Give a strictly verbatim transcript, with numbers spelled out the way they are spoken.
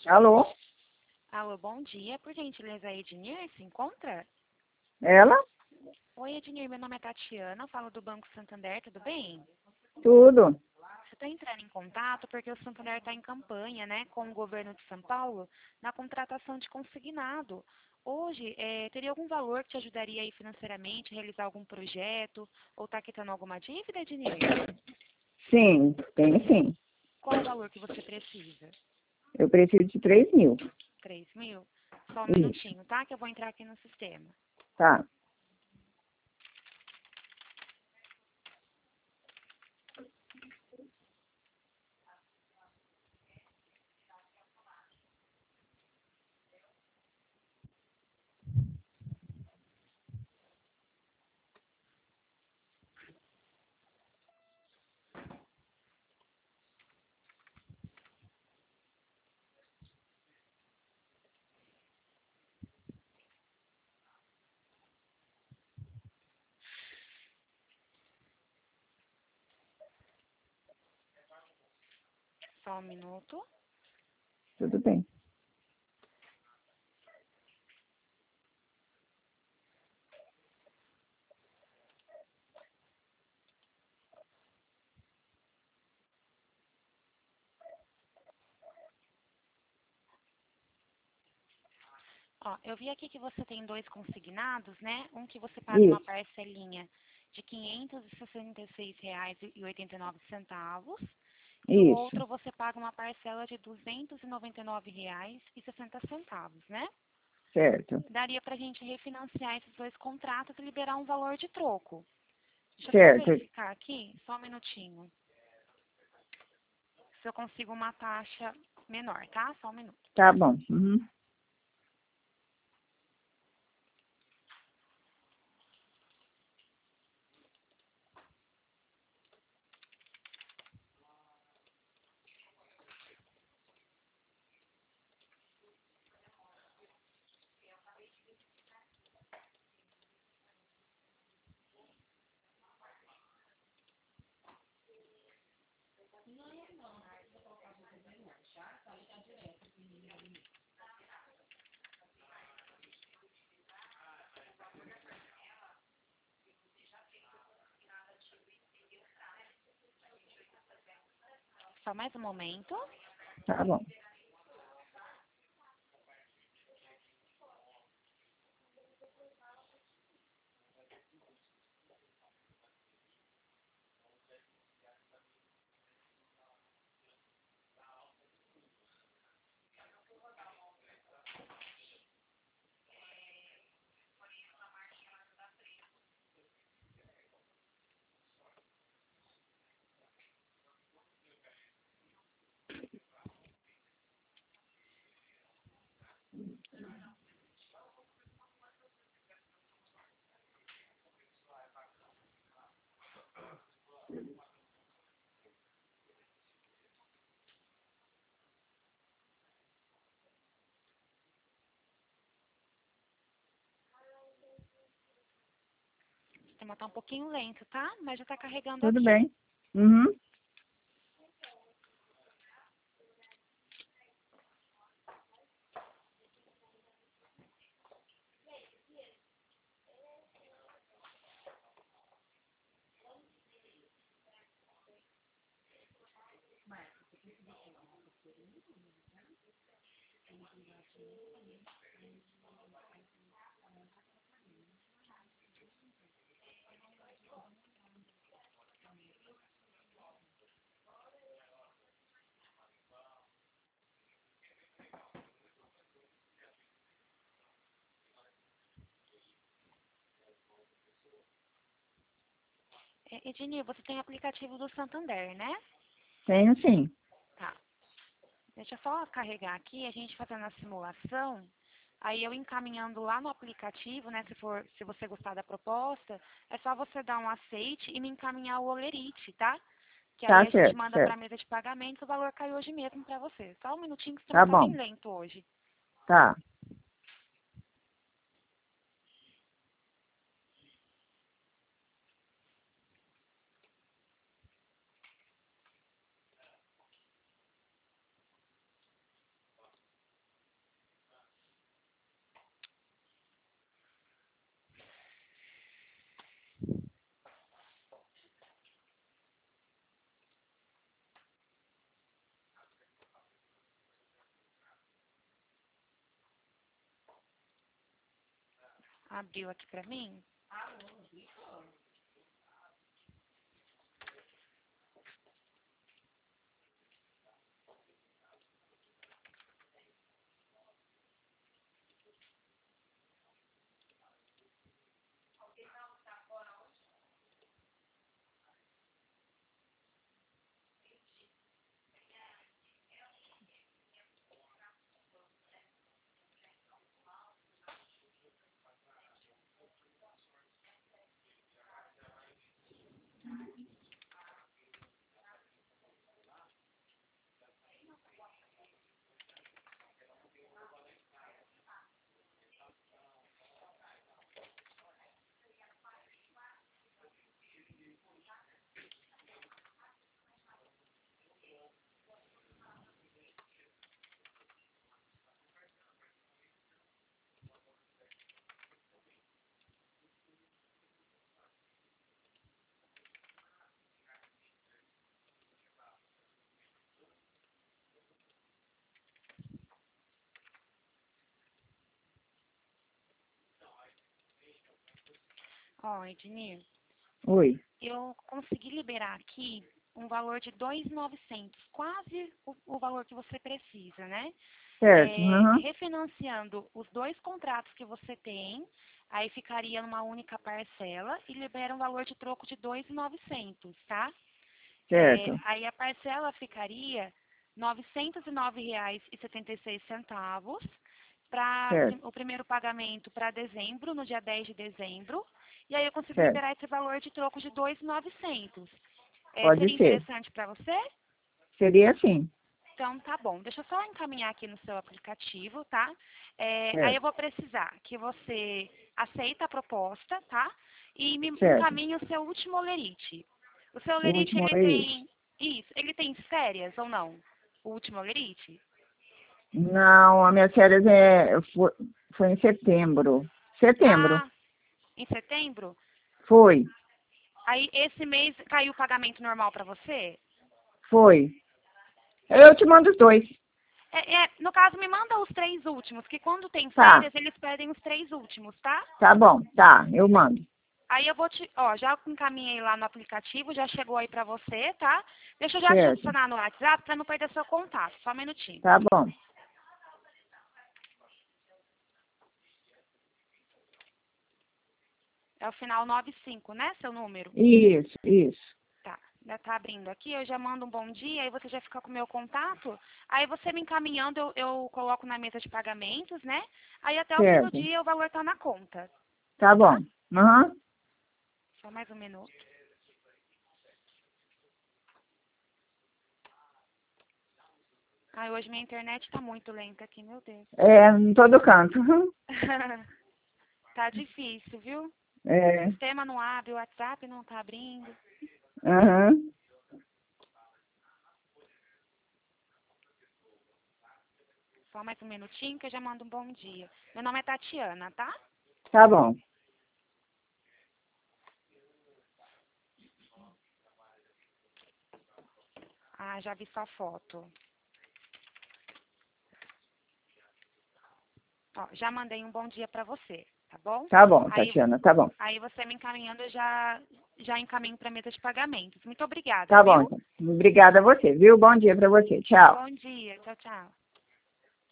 Alô? Alô, bom dia. Por gentileza, a Ednir se encontra? Ela? Oi, Ednir, meu nome é Tatiana, eu falo do Banco Santander, tudo bem? Tudo. Você está entrando em contato porque o Santander está em campanha, né, com o governo de São Paulo na contratação de consignado. Hoje, eh, teria algum valor que te ajudaria aí financeiramente a realizar algum projeto ou está quitando alguma dívida, Ednir? Sim, tem sim. Qual o valor que você precisa? Eu preciso de três mil. Três mil? Só um Isso. minutinho, tá? Que eu vou entrar aqui no sistema. Tá. Só um minuto. Tudo bem. Ó, eu vi aqui que você tem dois consignados, né? Um que você paga uma Isso. parcelinha de quinhentos e sessenta e seis reais e oitenta e nove centavos e o Isso. outro você paga uma parcela de duzentos e noventa e nove reais e sessenta centavos, né? Certo. Daria pra gente refinanciar esses dois contratos e liberar um valor de troco. Deixa eu só Certo. verificar aqui, só um minutinho. Se eu consigo uma taxa menor, tá? Só um minuto. Tá bom. Uhum. Só mais um momento. Tá bom. O sistema tá um pouquinho lento, tá? Mas já tá carregando Tudo aqui. bem. Uhum. É, Ednir, você tem aplicativo do Santander, né? Tenho sim. Tá. Deixa eu só carregar aqui, a gente fazendo a simulação. Aí eu encaminhando lá no aplicativo, né? Se for, se você gostar da proposta, é só você dar um aceite e me encaminhar o Olerite, tá? Que aí Tá a gente certo, manda para a certo. mesa de pagamento, o valor caiu hoje mesmo para você. Só um minutinho que o sistema Tá tá bem bom. lento hoje. Tá. abriu aqui pra mim. Ó, Ednir, Oi. eu consegui liberar aqui um valor de dois mil e novecentos, quase o, o valor que você precisa, né? Certo. É, Uhum. refinanciando os dois contratos que você tem, aí ficaria numa única parcela e libera um valor de troco de dois mil e novecentos, tá? É, Certo. aí a parcela ficaria novecentos e nove reais e setenta e seis centavos para Certo. o primeiro pagamento para dezembro, no dia dez de dezembro, e aí eu consigo Certo. liberar esse valor de troco de dois mil e novecentos. É, Pode seria ser. interessante para você? Seria assim. Então, tá bom. Deixa eu só encaminhar aqui no seu aplicativo, tá? É, aí eu Certo. vou precisar que você aceita a proposta, tá? E me Certo. encaminhe o seu último olerite. O seu O olerite, último ele é isso. tem... Isso, ele tem férias ou não? O último olerite? Não, a minha férias é, foi, foi em setembro. Setembro. Ah, em setembro? Foi. Aí esse mês caiu o pagamento normal para você? Foi. Eu te mando os dois. É, é, no caso, me manda os três últimos, que quando tem Tá. férias, eles pedem os três últimos, tá? Tá bom. Tá. Eu mando. Aí eu vou te, ó, já encaminhei lá no aplicativo, já chegou aí pra você, tá? Deixa eu já te Certo. adicionar no WhatsApp pra não perder seu contato, só um minutinho. Tá bom. É o final noventa e cinco, né, seu número? Isso, isso. Tá, já tá abrindo aqui, eu já mando um bom dia, aí você já fica com o meu contato, aí você me encaminhando, eu, eu coloco na mesa de pagamentos, né? Aí até o fim do Certo. dia o valor tá na conta, Tá tá? bom. Aham. Só mais um minuto. Ai, hoje minha internet tá muito lenta aqui, meu Deus. É, em todo canto. Uhum. Tá difícil, viu? O É. sistema não abre, o WhatsApp não tá abrindo. Aham. Só mais um minutinho que eu já mando um bom dia. Meu nome é Tatiana, tá? Tá bom. Ah, já vi sua foto. Ó, já mandei um bom dia pra você, tá bom? Tá bom, Aí, Tatiana. Tá bom. aí você me encaminhando, eu já, já encaminho pra mesa de pagamentos. Muito obrigada, Tá bom, viu? então. Obrigada a você, viu? Bom dia pra você. Tchau. Bom dia. Tchau, tchau.